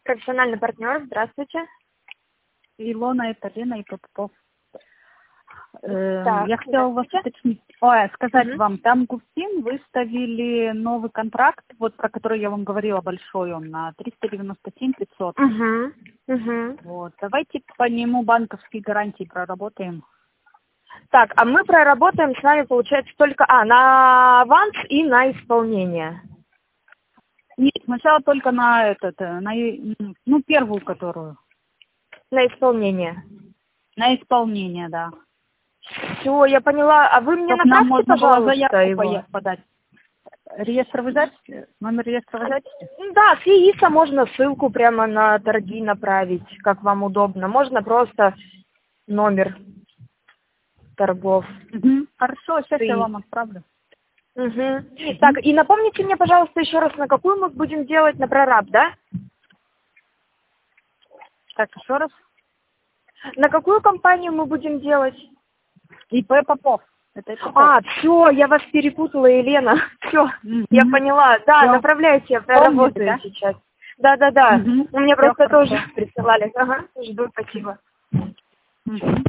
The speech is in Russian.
профессиональный партнер. Здравствуйте. Илона, это Лена и Попов. Так, Я хотела у вас уточнить, сказать вам, там Гуфтин выставили новый контракт, вот про который я вам говорила, большой он, на 397 500. Вот. Давайте по нему банковские гарантии проработаем. Так, а мы проработаем с вами, получается, только на аванс и на исполнение. Нет, сначала только на первую, которую. На исполнение. На исполнение, да. Все, я поняла. А вы мне Чтоб нам направьте, можно было пожалуйста, заявку его. подать. Реестр вы записи? Номер реестра вы записи? Да, с ЕИСа можно ссылку прямо на торги направить, как вам удобно. Можно просто номер торгов. Хорошо, сейчас я вам отправлю. Так, и напомните мне, пожалуйста, еще раз, на какую мы будем делать, на прораб, да? Так, еще раз. На какую компанию мы будем делать? ИП Попов. Это Попов. Все, я вас перепутала, Елена. Все, я поняла. Да, Всё. направляйте, проработаем да? сейчас. Да. Мне просто хорошо. тоже присылали. Ага, жду, спасибо.